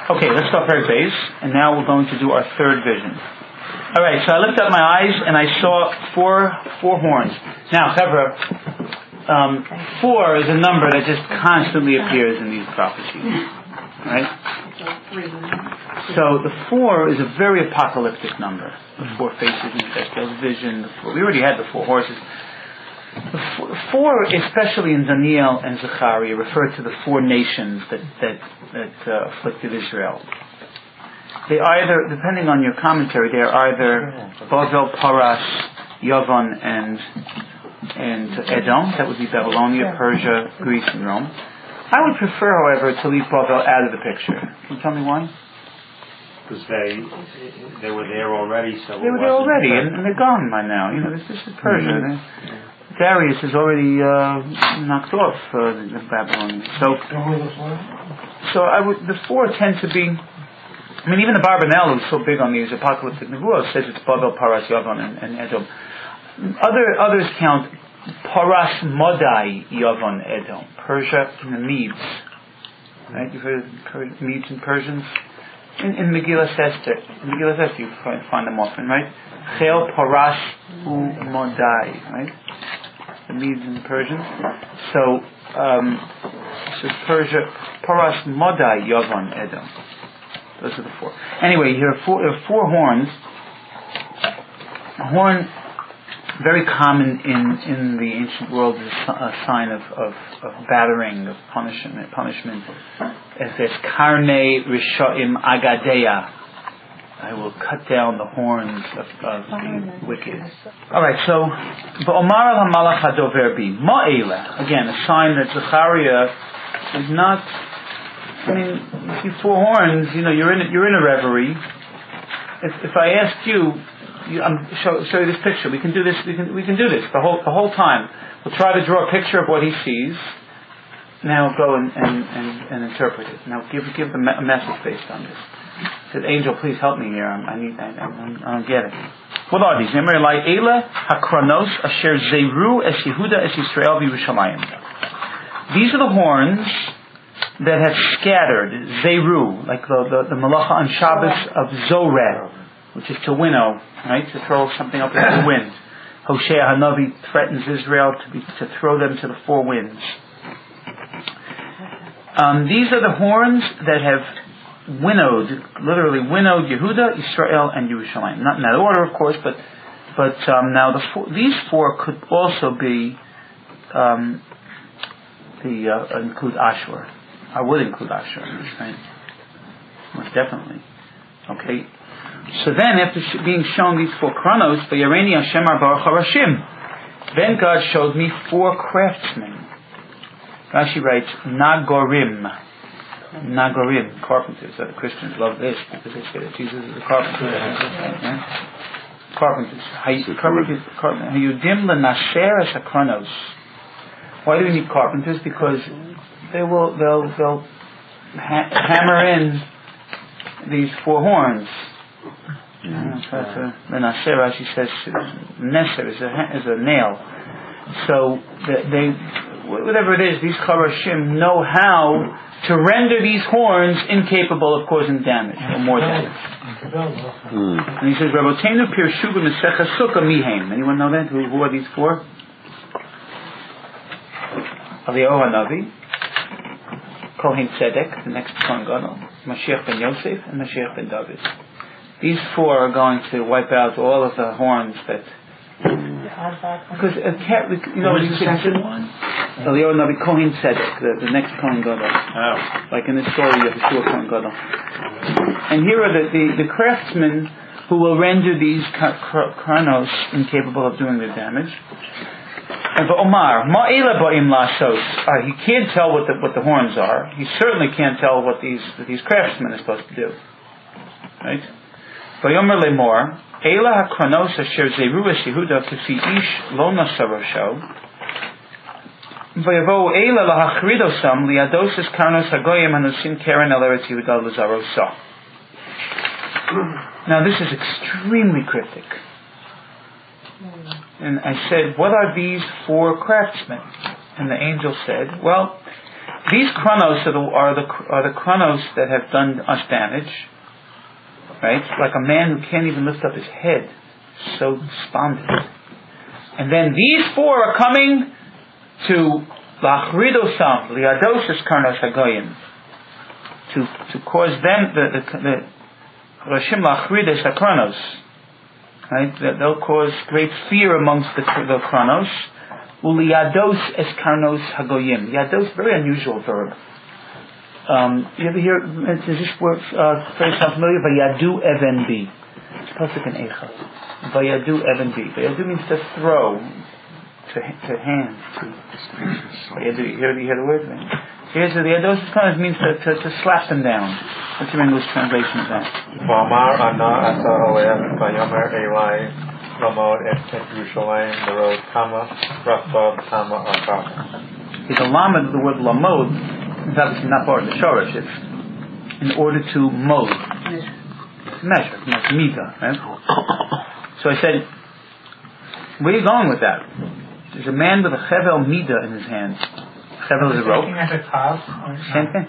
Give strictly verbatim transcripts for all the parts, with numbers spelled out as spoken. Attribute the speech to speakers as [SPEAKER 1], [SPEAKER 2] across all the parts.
[SPEAKER 1] Okay, let's start very base, and now we're going to do our third vision. All right, so I lifted up my eyes and I saw four four horns. Now, Chevra, um, four is a number that just constantly appears in these prophecies, right? So the four is a very apocalyptic number. The four faces in Ezekiel's vision. The four, we already had the four horses. The four, especially in Daniel and Zechariah, refer to the four nations that that, that uh, afflicted Israel. They either, depending on your commentary, they are either Bavel, Paras, Yavon, and and Edom. That would be Babylonia, Persia, Greece, and Rome. I would prefer, however, to leave Bavel out of the picture. Can you tell me why?
[SPEAKER 2] Because they they were there already, so
[SPEAKER 1] they were there already, and, and they're gone by now. You know, this, this is Persia. Mm-hmm. Darius is already uh, knocked off uh, the, the Babylonians. So, so I would. The four tend to be. I mean, even the Barbanel, who's so big on these apocalyptic nevuah, says it's Bavel, Paras, Yavon, and, and Edom. Other others count Paras, Modai, Yavon, Edom, Persia, and the Medes. Right? You've heard of per- Medes and Persians. In, in Megillah Esther, in Megillah Esther, you find, find them often, right? Chel, Paras, U, Modai, right? The Medes and Persians. So, um, so Persia, Paras, Modai, Yavon, Edom. Those are the four. Anyway, here are four, there are four horns. A horn, very common in, in the ancient world, is a sign of, of, of battering, of punishment. punishment. It says, Karne Rishoim Agadeya. I will cut down the horns of, of the wicked. Alright, so, Ba'omar al-Malach HaDover Bi. Ma'ela. Again, a sign that Zechariah is not... I mean, you see four horns, you know, you're in a, you're in a reverie. If if I ask you, you I'm show, show you this picture. We can do this. We can we can do this the whole the whole time. We'll try to draw a picture of what he sees. Now go and and, and, and interpret it. Now give give the me- a message based on this. Said, Angel, please help me here. I'm, I need. I, I, I don't get it. What are these? Remember, like Ela Hakronos Asher Zeru Es Yehuda Es Yisrael V'Yerushalayim. These are the horns that have scattered, Zeru, like the, the, the Malacha on Shabbos of Zoreh, which is to winnow, right, to throw something up into the wind. Hosea Hanavi threatens Israel to be, to throw them to the four winds. Um, these are the horns that have winnowed, literally winnowed Yehuda, Israel, and Yerushalayim. Not in that order, of course, but but um, now the four, these four could also be um, the uh, include Ashur. I would include Ashur in this, right? Most definitely. Okay. So then, after sh- being shown these four chronos, Vayareni Hashem Arba Harashim, then God showed me four craftsmen. Rashi writes, Nagorim. Nagorim, carpenters. Uh, the Christians love this because they say that Jesus is a carpenter. Right? Carpenters. Carpenters. Hayudim lenasher es hakronos. Why do we need carpenters? Because they will, they'll, they'll ha- hammer in these four horns. The Nasher, Rashi says, Neser is a, is a nail. So they, whatever it is, these Charashim know how to render these horns incapable of causing damage or more damage. Mm. And he says, Rabotenu Pirshu b'Mesecha Sukkah Mihem. Anyone know that? Who, who are these four? Eliyahu Hanavi, Kohen Tzedek, the next Kohen Gadol, Mashiach ben Yosef, and Mashiach ben David. These four are going to wipe out all of the horns that. Because a cat, you know,
[SPEAKER 2] what is the second one?
[SPEAKER 1] Eliyahu Hanavi, Kohen Tzedek, the, the next Kohen Gadol. Oh. Like in the story of Yeshua Kohen Gadol. And here are the, the, the craftsmen who will render these chronos incapable of doing their damage. And Omar, Ma'ela ba'im lasos. He can't tell what the what the horns are. He certainly can't tell what these what these craftsmen are supposed to do. Right? Va'yomer lemor, Ela hakronos asher zeru es Yehuda k'fi ish lo nasarosho. Va'yavo Ela lahachridosam liados es karnos hagoyim hanusin keren el eretz Yehuda l'zarosa. Now this is extremely cryptic. And I said, what are these four craftsmen? And the angel said, well, these chronos are the, are the are the chronos that have done us damage, right? Like a man who can't even lift up his head, so despondent. And then these four are coming to lachridosam, liadosis chronos hagoyim, to to cause them the the, the rashim lachridos chronos, right? They'll cause great fear amongst the the chronos. Uliyados es karnos hagoyim. Yados, very unusual verb. Um, you ever hear does this word uh, very sound familiar? Vayadu even bi. It's pasuk in Eicha. Vayadu even bi. Vayadu means to throw, to to hand. To Vayadu. You hear, you hear the word? Here's the Yados es karnos means to, to to slap them down. What's your English translation of that? V'amar ana asa oleh vayomer Eli. Ramod et Yerushalayim, the road Kama, Rafav, Kama, Arkav. The lamed of the word lamod is obviously not part of the shorish. It's in order to mode, measure, like mita, right? So I said, where are you going with that? There's a man with a chevel mida in his hand. Chevel is a rope. Same thing.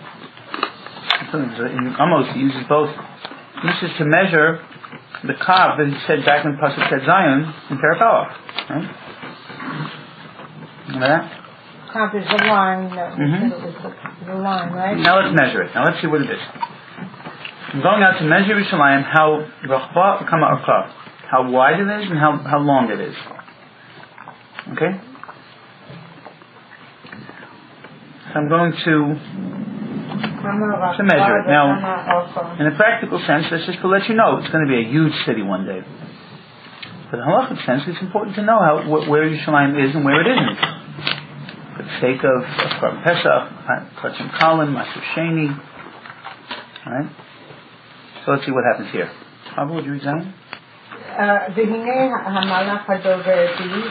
[SPEAKER 1] In Amos, he uses both. This is to measure the kav that he said back when Pasuk said Zion in Peripelach. Right? Remember that?
[SPEAKER 3] Kav is the line.
[SPEAKER 1] Mm-hmm.
[SPEAKER 3] The line, right?
[SPEAKER 1] Now let's measure it. Now let's see what it is. I'm going out to measure Yerushalayim, how rachba kama arkav, how wide it is and how, how long it is. Okay? So I'm going to to measure it. Now, in a practical sense, that's just to let you know it's going to be a huge city one day. But in a halachic sense, it's important to know how wh- where Yerushalayim is and where it isn't. For the sake of Korban Pesach, Kachim Kalin, Maser Sheni. Alright? So let's see what happens here. Pablo, would you read Zion?
[SPEAKER 3] והנה המלאך הדובר בי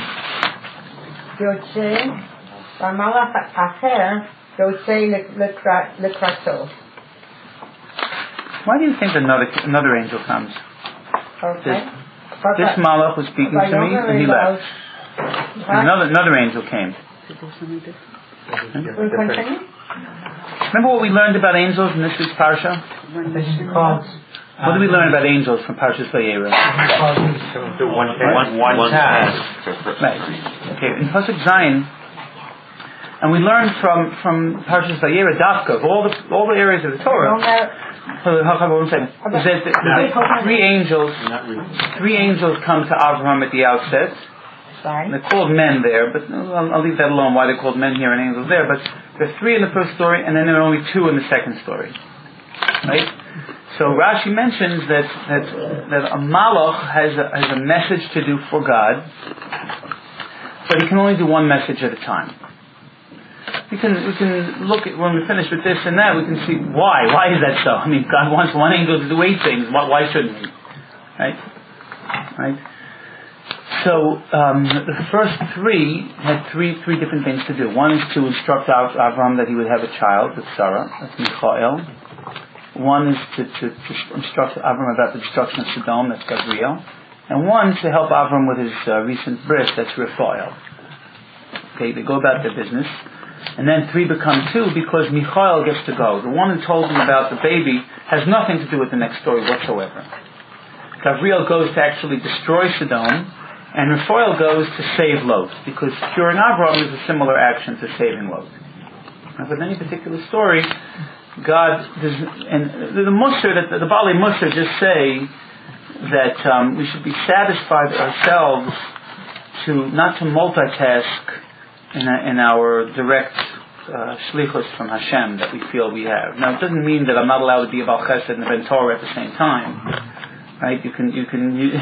[SPEAKER 3] יוצא, והמלאך האחר יוצא לקראתו.
[SPEAKER 1] Why do you think another another angel comes?
[SPEAKER 3] Okay.
[SPEAKER 1] This, this malach was speaking to me and he left. And another another angel came. Hmm? Remember what we learned about angels in this week's parsha? What did we learn about angels from Parshas Vayera?
[SPEAKER 2] One, one, one task.
[SPEAKER 1] Right. Okay. In Pasuk Zion, and we learned from from Parshas Vayera Dafka of all the all the areas of the Torah. Hold on one second. Is that, that three angels, three angels come to Abraham at the outset.
[SPEAKER 3] Sorry.
[SPEAKER 1] They're called men there, but I'll, I'll leave that alone. Why they're called men here and angels there? But there are three in the first story, and then there are only two in the second story. Right. So Rashi mentions that that that a malach has a, has a message to do for God, but he can only do one message at a time. We can we can look at when we finish with this and that. We can see why. Why is that so? I mean, God wants one angel to do eight things. Why, why shouldn't He? Right, right. So um, the first three had three three different things to do. One is to instruct Avraham that he would have a child with Sarah. That's Michael. One is to, to, to instruct Avraham about the destruction of Sodom. That's Gabriel. And one to help Avraham with his uh, recent bris. That's Raphael. Okay, they go about their business. And then three become two because Michael gets to go. The one who told him about the baby has nothing to do with the next story whatsoever. Gabriel goes to actually destroy Sodom, and Raphael goes to save Lot, because curing Abraham is a similar action to saving Lot. Now, with any particular story, God does, and the, the Musar, that the, the Bali Musar just say that um, we should be satisfied ourselves to not to multitask in, a, in our direct uh, shlichus from Hashem that we feel we have. Now, it doesn't mean that I'm not allowed to be a Baal Chesed and a Ben Torah at the same time, right? You can, you can, you,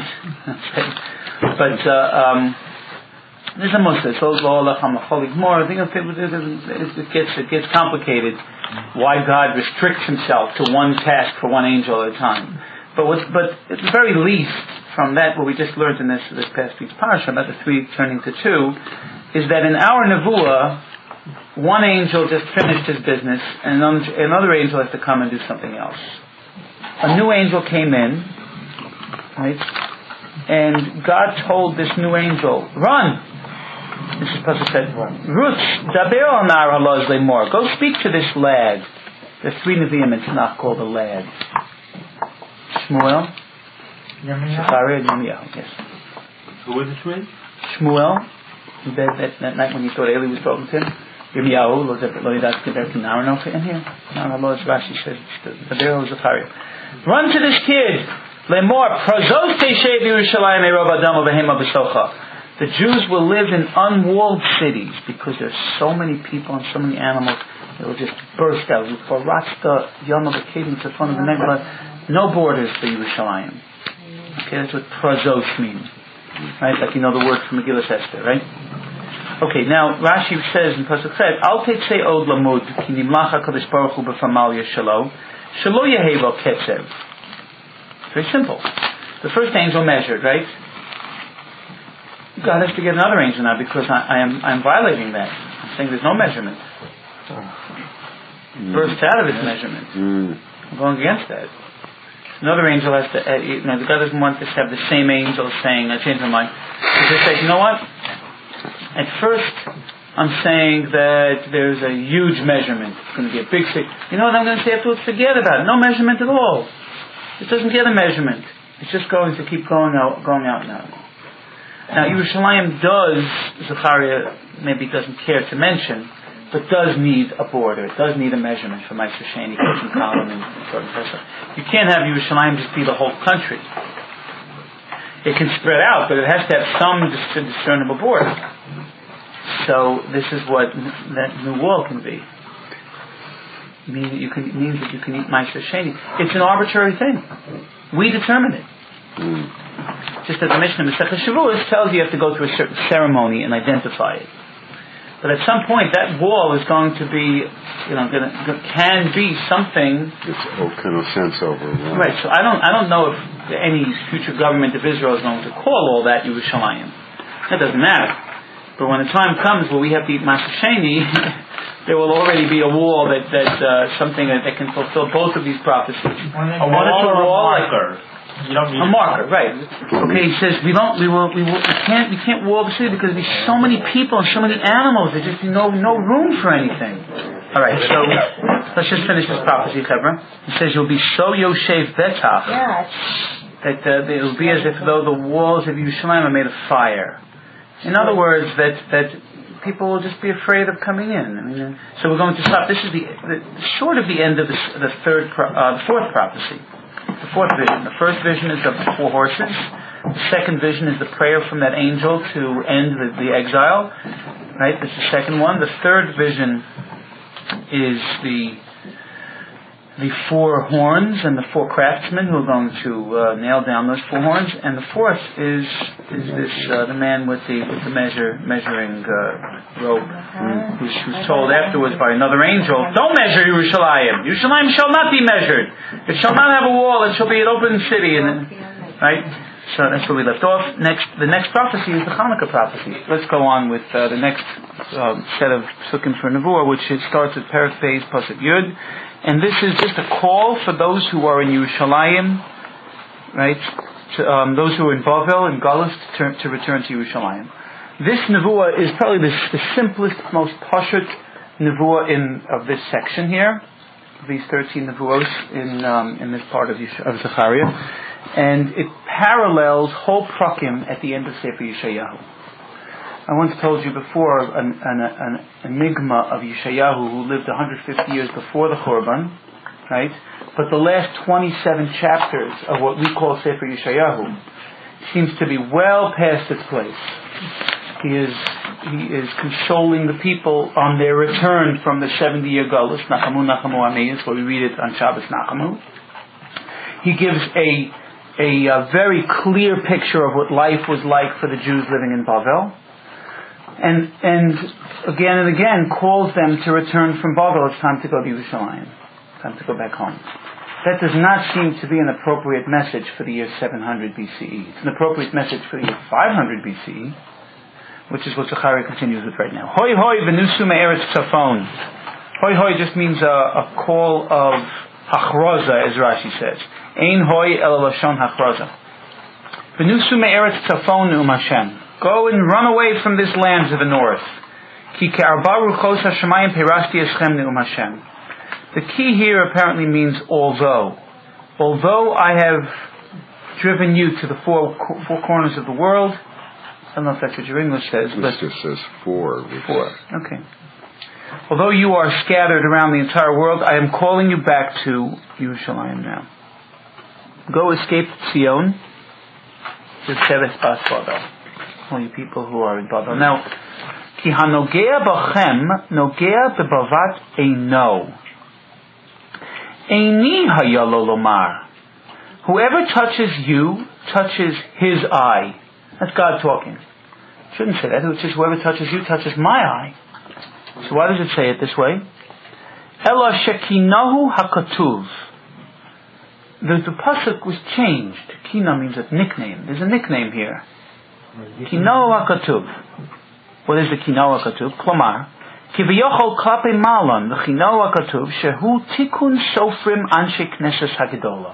[SPEAKER 1] but uh, um, there's a Musar. So more. I think it gets it gets complicated. Why God restricts Himself to one task for one angel at a time? But what's, but at the very least, from that, what we just learned in this this past week's parsha about the three turning to two, is that in our nevuah, one angel just finished his business, and another angel has to come and do something else. A new angel came in, right? And God told this new angel, run! this is Pasuk said, Ruth, daber al nar halaz lemor. Go speak to this lad. There's three Nevi'im, it's not called a lad. Shmuel, Zechariah, and Yirmiyahu, yes.
[SPEAKER 2] Who was the three?
[SPEAKER 1] Shmuel, that, that, that night when he thought Eli was talking to him. Yirmiyahu, lo yidat keber kinarno in here. Nar halaz, Rashi says, daber Zechariah. Run to this kid. Lemor, prazos teishev Yerushalayim erov adam ovehema b'socha. The Jews will live in unwalled cities because there's so many people and so many animals. It will just burst out. For Rasta, Yom HaKedim, Tzafon, and Negla, no borders for Yerushalayim. Okay, that's what prazos means. Right? Like you know the word from Megillah Esther, right? Okay, now Rashi says in Pasuk Chet, Al tetzei od lamud, ki nimlach HaKadosh Baruch Hu b'famal yeshalo, shelo yehevel ketzev. Very simple. The first angel measured, right? God has to get another angel now because I, I am I'm violating that. I'm saying there's no measurement. Mm. Bursts out of its measurement. Mm. I'm going against that. Another angel has to, uh, you know, the God doesn't want us to have the same angel saying, I changed my mind. He just says, you know what? At first, I'm saying that there's a huge measurement. It's going to be a big thing. You know what I'm going to say afterwards? Forget about it. No measurement at all. It doesn't get a measurement. It's just going to keep going out, going out and out. Now, Yerushalayim does, Zechariah maybe doesn't care to mention, but does need a border. It does need a measurement for Meister Sheni, Koshin Column, and sort of person. You can't have Yerushalayim just be the whole country. It can spread out, but it has to have some dis- discernible border. So, this is what that new wall can be. It means that you can, it means that you can eat Meister Sheni. It's an arbitrary thing. We determine it. Mm. Just as the Mishnah Masechah Shavuos tells you, you have to go through a certain ceremony and identify it. But at some point, that wall is going to be, you know, gonna, can be something.
[SPEAKER 4] It's all kind of sense over. Right?
[SPEAKER 1] Right. So I don't, I don't know if any future government of Israel is going to call all that Yerushalayim. That doesn't matter. But when the time comes where we have to eat Meister Sheni, there will already be a wall that that uh, something that, that can fulfill both of these prophecies.
[SPEAKER 2] A wall or a marker. You don't need
[SPEAKER 1] a marker, right? Okay, he says we don't, we will, we will, we can't, we can't wall the city because there's so many people and so many animals. There's just no, no room for anything. All right, so let's just finish this prophecy, Chevra. He says you'll be so Yoshev Betach that uh, it will be as if though the walls of Yerushalayim are made of fire. In other words, that that people will just be afraid of coming in. I mean, so we're going to stop. This is the, the short of the end of the, the third, uh, the fourth prophecy. The fourth vision. The first vision is of the four horses. The second vision is the prayer from that angel to end the, the exile. Right? That's the second one. The third vision is the the four horns and the four craftsmen who are going to uh, nail down those four horns. And the fourth is is this uh, the man with the with the measure measuring uh, rope, mm. who's, who's told afterwards by another angel, "Don't measure Yerushalayim. Yerushalayim shall not be measured. It shall not have a wall. It shall be an open city." And then, right. So that's where we left off. Next, the next prophecy is the Hanukkah prophecy. Let's go on with uh, the next uh, set of Sukkim for Nevuah, which it starts with Perek Beis Pasuk Yud. And this is just a call for those who are in Yerushalayim, right? To, um, those who are in Bavel and Galus to, turn, to return to Yerushalayim. This nevuah is probably the, the simplest, most pashut nevuah in of this section here. These thirteen nevuos in um, in this part of Yesh- of Zechariah, and it parallels whole prakim at the end of Sefer Yeshayahu. I once told you before an, an, an enigma of Yeshayahu, who lived one hundred fifty years before the Churban, right? But the last twenty-seven chapters of what we call Sefer Yeshayahu seems to be well past its place. He is he is consoling the people on their return from the seventy-year Galus, Nachamu Nachamu Ameyus, where we read it on Shabbos Nachamu. He gives a, a a very clear picture of what life was like for the Jews living in Bavel. And and again and again calls them to return from Bavel. It's time to go to Yerushalayim. It's time to go back home. That does not seem to be an appropriate message for the year seven hundred B C E. It's an appropriate message for the year five hundred B C E, which is what Zechariah continues with right now. Hoi hoi v'nusu me'eretz tzafon. Hoi hoi just means a, a call of hachroza, as Rashi says. Ein hoi el lashon hachroza. V'nusu me'eretz tzafon um Hashem. Go and run away from this land to the north. Ki ke'arba ruchos hashamayim perashti eschem ne'um Hashem. The key here apparently means although. Although I have driven you to the four four corners of the world. I don't know if that's what your English says.
[SPEAKER 4] This just says four.
[SPEAKER 1] Four. Okay. Although you are scattered around the entire world, I am calling you back to Yerushalayim now. Go escape Zion. Just Teres Bas Badal. All you people who are in Badal. Now, Ki hanogea bachem nogea bebavat eino. Eini hayalo lomar. Whoever touches you, touches his eye. That's God talking. Shouldn't say that. It says whoever touches you, touches my eye. So why does it say it this way? Ela shekinahu hakatuv. The, the pasuk was changed. Kina means a nickname. There's a nickname here. Kinahu hakatuv. What is the kinahu hakatuv? Klomar. Kiviyochol klape malon. The kinahu hakatuv. Shehu tikun sofrim anshe knesses hagedola.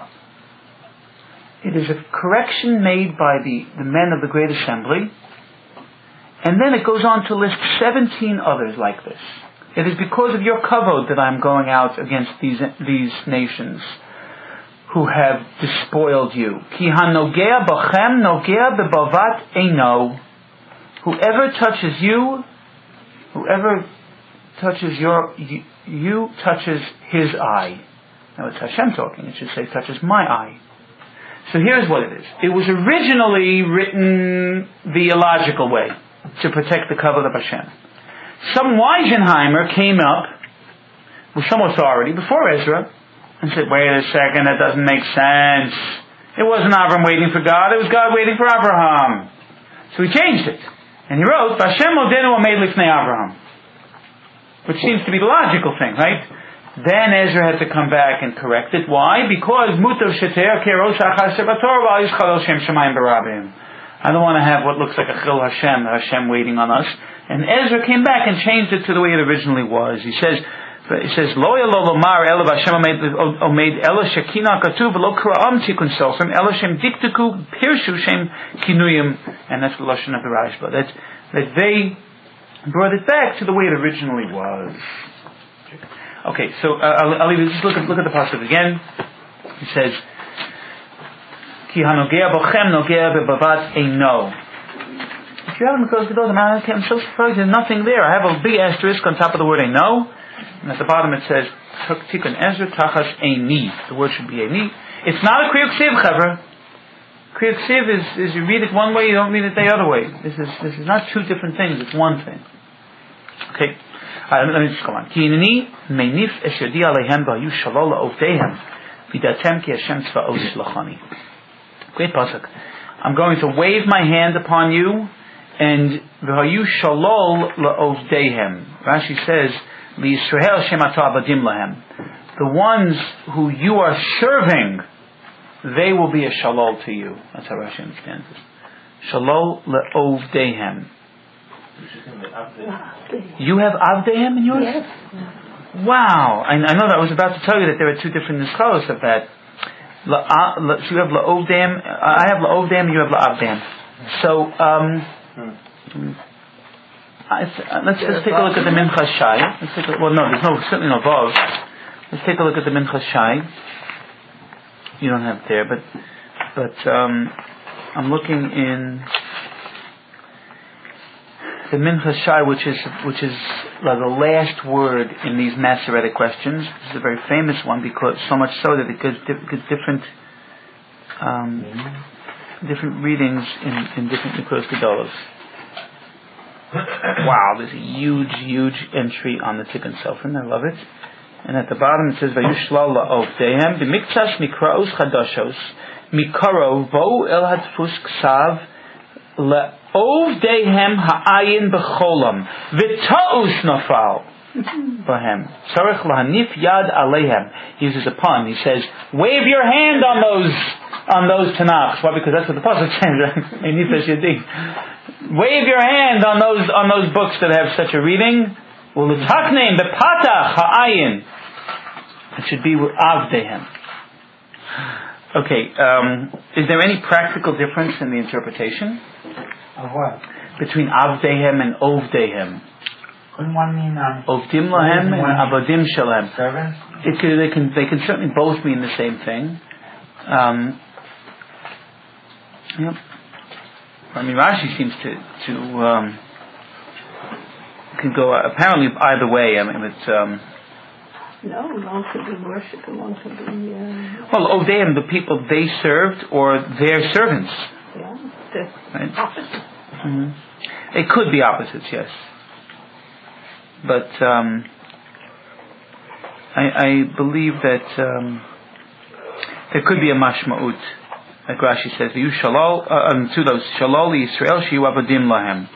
[SPEAKER 1] It is a correction made by the, the men of the Great Assembly. And then it goes on to list seventeen others like this. It is because of your kavod that I am going out against these these nations who have despoiled you. Ki hanogea bachem nogea bebavat eino. Whoever touches you, whoever touches your you, you touches his eye. Now it's Hashem talking. It should say touches my eye. So here's what it is. It was originally written the illogical way, to protect the covenant of Hashem. Some Weisenheimer came up with some authority before Ezra and said, wait a second, that doesn't make sense. It wasn't Avram waiting for God, it was God waiting for Abraham. So he changed it. And he wrote, Vashem Odenu Omed Lifnei Abraham. Which seems to be the logical thing, right? Then Ezra had to come back and correct it. Why? Because Mutav Sheter Keros Achar Sebator V'al Yishchal Shem Shemayim Barabim. I don't want to have what looks like a Chil Hashem, Hashem waiting on us. And Ezra came back and changed it to the way it originally was. He says, he says, Lo Yalo Lomar Ela Vashem Omed Ela Shekina Katuv Lo Kra'am Tikun Sofrim Ela Shem Diktiku Pirshu Shem Kinuyim. And that's the Lashon of the Rashba. That, that they brought it back to the way it originally was. Okay, so uh, I'll, I'll leave it. Just look at, look at the pasuk again. He says, Ki hanogea bochem nogea bebavat eino. If you haven't closed the door, I'm so surprised there's nothing there. I have a big asterisk on top of the word eino, and at the bottom it says, Tikun Ezra tachas eini. The word should be eini. It's not a kriyuk siv, chaver. Kriyuk siv is, is you read it one way, you don't read it the other way. This is this is not two different things, it's one thing. Okay. Uh, let me just go on. Kineni meinif es yodi aleihem v'hayu shalol la'ovdeihem v'datem ki Hashem tzva'os shlachani. Great pasuk. I'm going to wave my hand upon you, and v'hayu shalol la'ovdeihem. Rashi says, L'Yisrael Shem ata abadim lahem. The ones who you are serving, they will be a shalol to you. That's how Rashi understands it. Shalol la'ovdeihem. You have Avdehem in yours?
[SPEAKER 3] Yes.
[SPEAKER 1] Wow. I, I know that I was about to tell you that there are two different nischalos of that. La, uh, la, so you have La'ovdehem, I have La'ovdehem, you have La'avdehem. So, um, I, uh, let's, let's take a look at the Minchas Shai. Let's take a, well, no, there's no, certainly no Vav. Let's take a look at the Minchas Shai. You don't have it there, but, but, um, I'm looking in the Minchas Shai, which is which is like the last word in these Masoretic questions. This is a very famous one, because so much so that it gives, gives different um, mm-hmm. different readings in, in different Nikos Gedolos. Wow, there's a huge, huge entry on the Tikkun Sofrim. I love it. And at the bottom it says, "Vayushlal la'ovdeihem b'miktsas mikraos chadashos mikaro vo el hadfus ksav la." Ovdeihem ha'ayin b'cholam v'ta'us nafal b'hem tzarich lahanif yad aleihem. He uses a pun. He says, wave your hand on those on those Tanakhs. Why? Because that's what the pasuk says. Wave your hand on those on those books that have such a reading. Well, the takneim b'patach ha'ayin. It should be avdeihem. Okay. Um, is there any practical difference in the interpretation?
[SPEAKER 5] Of what?
[SPEAKER 1] Between Avdehem and Ovdehem.
[SPEAKER 5] Couldn't one mean um,
[SPEAKER 1] Ovdim lahem and Avodim shalem.
[SPEAKER 5] servants?
[SPEAKER 1] It could, they can they can certainly both mean the same thing. Um, yep. I mean, Rashi seems to to um, can go apparently either way. I mean, it's um,
[SPEAKER 6] no, one could be worship and one could be. Uh,
[SPEAKER 1] well, Ovdeim, the people they served or their servants.
[SPEAKER 6] yeah, the
[SPEAKER 1] Right.
[SPEAKER 6] opposite.
[SPEAKER 1] Mm-hmm. It could be opposites, yes. But um, I, I believe that um, there could be a mashma'ut, like Rashi says, "You shalol uh, um, to those shalol Yisrael shiu avadim lahem."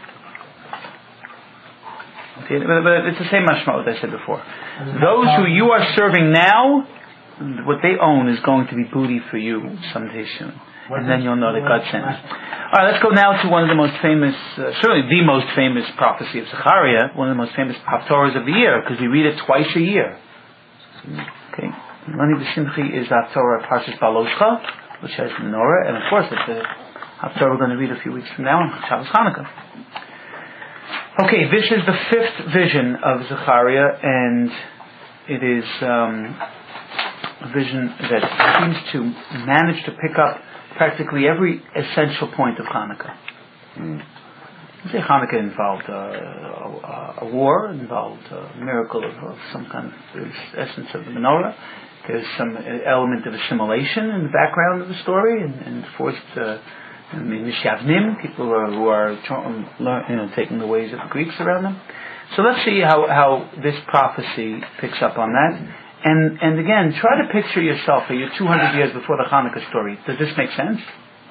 [SPEAKER 1] Okay, but, but it's the same mashma'ut I said before. Those who you are serving now, what they own is going to be booty for you someday soon, and then you'll know that God sent it. All right, let's go now to one of the most famous, uh, certainly the most famous prophecy of Zechariah, one of the most famous Haftorahs of the year, because we read it twice a year. Okay, Rani B'Simchi is Haftorah Parshas Baloscha, which has menorah, and of course it's the Haftorah we're going to read a few weeks from now on Shabbos Hanukkah. Okay, this is the fifth vision of Zechariah, and it is um, a vision that seems to manage to pick up practically every essential point of Hanukkah. Mm. Say Hanukkah involved uh, a, a war, involved a miracle of, of some kind of essence of the menorah. There's some element of assimilation in the background of the story, and, and forced uh, mishavnim, people who are, who are you know, taking the ways of the Greeks around them. So let's see how, how this prophecy picks up on that. And and again, try to picture yourself a year two hundred years before the Hanukkah story. Does this make sense?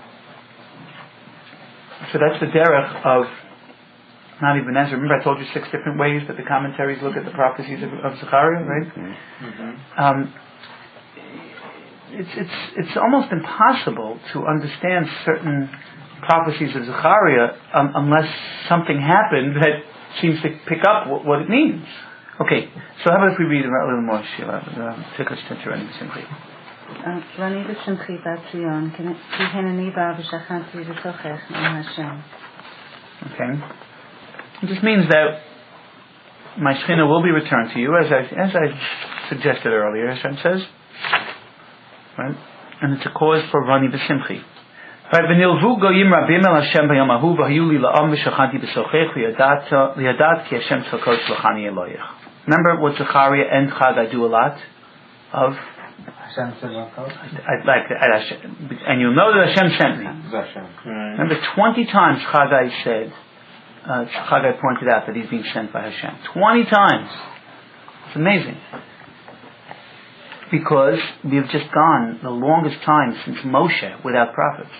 [SPEAKER 1] So that's the derech of not even Ezra. Remember I told you six different ways that the commentaries look at the prophecies of, of Zechariah, right? Mm-hmm. Um, it's it's it's almost impossible to understand certain prophecies of Zechariah um, unless something happened that seems to pick up what, what it means. Okay, so how about if we read a little more, Sheila? Take us to Rani B'Simchi.
[SPEAKER 7] Rani B'Simchi Bat Zion, ki henani ba v'shachanti v'tochech am Hashem.
[SPEAKER 1] Okay. It just means that my Shechina will be returned to you, as I, as I suggested earlier, Hashem says. Right? And it's a cause for Rani B'Simchi. Right, v'nilvu goyim rabim el Hashem b'yom ahu v'hayu li la'am v'shachanti v'sochech v'yadat ki Hashem tzalkot shlachani eloyech. Remember what Zechariah and Chagai do a lot of?
[SPEAKER 5] Hashem said,
[SPEAKER 1] I'd like to, and you'll know that Hashem sent me. Remember, twenty times Chagai said, uh, Chagai pointed out that he's being sent by Hashem. Twenty times. It's amazing. Because we've just gone the longest time since Moshe without prophets.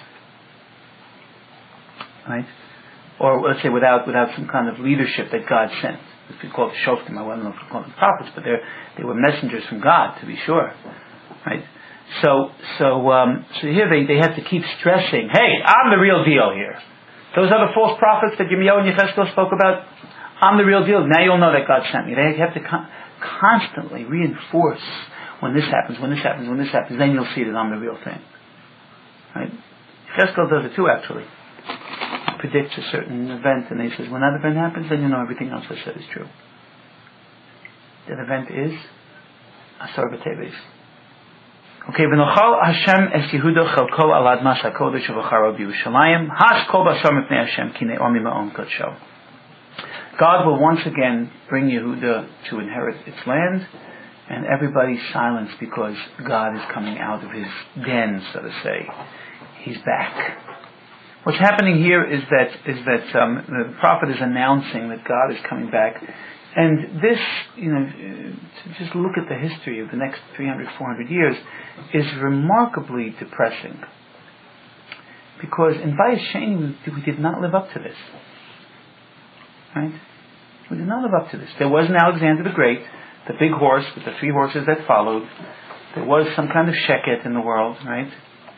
[SPEAKER 1] Right? Or let's say without without some kind of leadership that God sent. If we call it shoftim, I don't know if we call them prophets, but they they were messengers from God, to be sure, right? So so um, so here they, they have to keep stressing, hey, I'm the real deal here. Those other false prophets that Yirmiyahu and Yechezkel spoke about, I'm the real deal. Now you'll know that God sent me. They have to con- constantly reinforce when this happens, when this happens, when this happens. Then you'll see that I'm the real thing, right? Yechezkel does it too, actually. Predicts a certain event, and he says, when that event happens, then you know everything else I said is true. That event is Asar B'Teves. Okay, v'nochal Hashem es Yehuda chelko al admas hakodesh v'charo b'Yerushalayim has kol b'ashar mipnei Hashem ki ne'omi ma'on kodsho. God will once again bring Yehuda to inherit its land, and everybody's silenced because God is coming out of his den, so to say. He's back. What's happening here is that is that um, the prophet is announcing that God is coming back, and this, you know, to just look at the history of the next three hundred, four hundred years is remarkably depressing. Because in Bayis Sheni we did not live up to this, right? We did not live up to this. There was an Alexander the Great, the big horse with the three horses that followed. There was some kind of sheket in the world, right?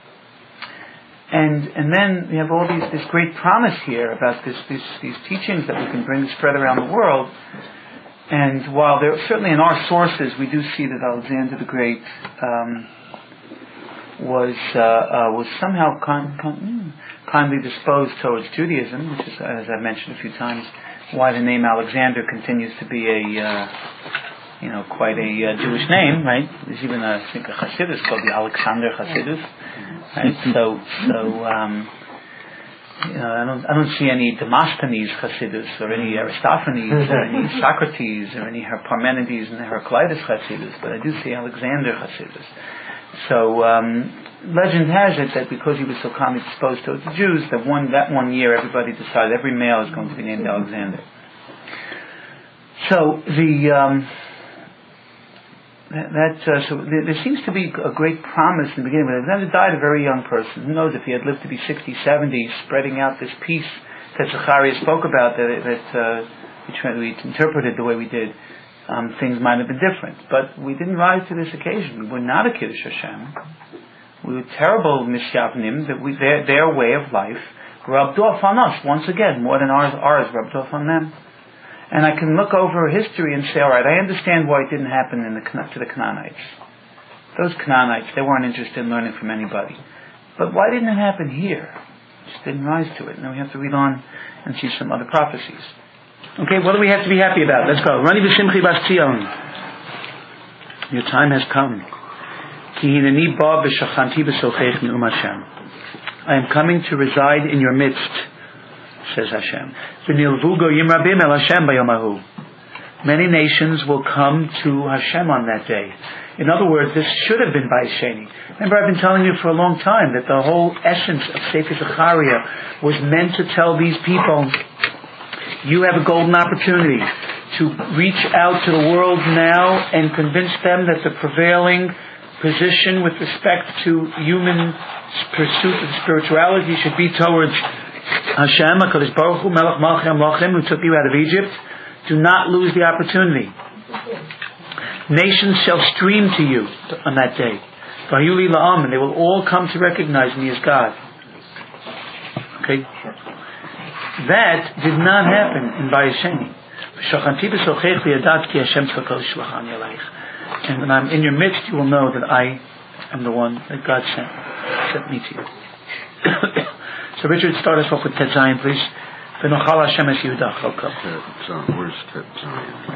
[SPEAKER 1] And and then we have all these this great promise here about this, this these teachings that we can bring spread around the world. And while there certainly in our sources we do see that Alexander the Great um, was uh, uh, was somehow con- con- kindly disposed towards Judaism, which is, as I've mentioned a few times, why the name Alexander continues to be a, uh, you know, quite a uh, Jewish name, right? There's even a, I think a Chassidus called the Alexander Chassidus, right? So, so um, you know, I don't, I don't see any Demosthenes Chassidus or any Aristophanes or any Socrates or any Parmenides and Heraclitus Chassidus, but I do see Alexander Chassidus. So um, legend has it that because he was so kindly disposed towards the Jews, that one that one year everybody decided every male is going to be named Alexander. So the um, that, that uh, so there, there seems to be a great promise in the beginning. But Alexander died a very young person. Who knows if he had lived to be sixty, seventy, spreading out this peace that Zechariah spoke about, that that uh, we, tried, we interpreted the way we did. Um, things might have been different, but we didn't rise to this occasion. We were not a Kiddush Hashem. We were terrible Mishyavnim, that we, their, their way of life rubbed off on us, once again, more than ours, ours rubbed off on them. And I can look over history and say, alright, I understand why it didn't happen in the, to the Canaanites. Those Canaanites, they weren't interested in learning from anybody. But why didn't it happen here? Just didn't rise to it. And then we have to read on and see some other prophecies. Okay, what do we have to be happy about? Let's go. Rani b'simchi bas Tzion. Your time has come. Ki hineni ba v'shachanti b'sochech ne'um Hashem. I am coming to reside in your midst, says Hashem. V'nilvu goyim rabim el Hashem bayom hahu. Many nations will come to Hashem on that day. In other words, this should have been Bayis Sheni. Remember, I've been telling you for a long time that the whole essence of Sefer Zechariah was meant to tell these people, you have a golden opportunity to reach out to the world now and convince them that the prevailing position with respect to human pursuit of spirituality should be towards Hashem, HaKadosh Baruch Hu, Melech Malchei HaMelachim, who took you out of Egypt. Do not lose the opportunity. Nations shall stream to you on that day. Vayuli la'am, and they will all come to recognize me as God. Okay? That did not happen in Bayis Sheni. And when I'm in your midst, you will know that I am the one that God sent, sent me to you. So Richard, start us off with Tet Zayin, please. V'nochal Hashem es Yehuda.
[SPEAKER 4] Where's Tet Zayin?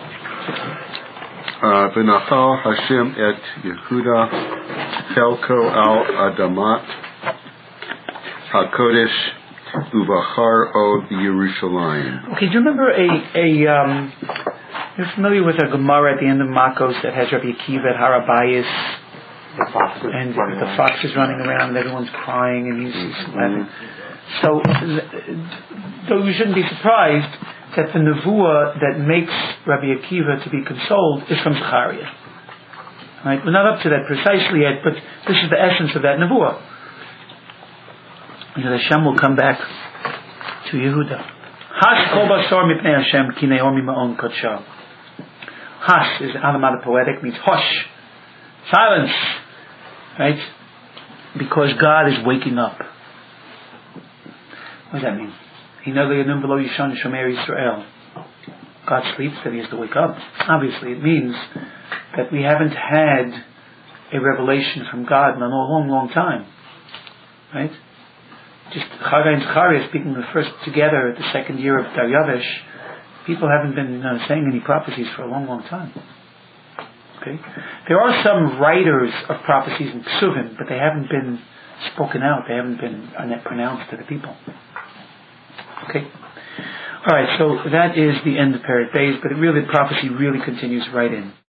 [SPEAKER 4] V'nochal Hashem et Yehuda Chelko al Adamat HaKodesh Uvachar od Yerushalayim.
[SPEAKER 1] Okay, do you remember a, a um, you're familiar with a Gemara at the end of Makos that has Rabbi Akiva at Harabayis, and the fox is running around and everyone's crying and he's laughing. So, though you shouldn't be surprised that the nevuah that makes Rabbi Akiva to be consoled is from Zechariah. Right? We're not up to that precisely yet, but this is the essence of that nevuah. That Hashem will come back to Yehuda. Has kol basar mipnei Hashem ki Naomi ma'on kodsha. Has is Alamada poetic, means hush, silence, right? Because God is waking up. What does that mean? God sleeps, then he has to wake up. Obviously, it means that we haven't had a revelation from God in a long, long time, right? Just Chagai and Zechariah speaking the first together at the second year of Daryavish, people haven't been uh, saying any prophecies for a long, long time. Okay, there are some writers of prophecies in Ksuvim, but they haven't been spoken out. They haven't been pronounced to the people. Okay, all right. So that is the end of Perek Beis, but it really, prophecy really continues right in.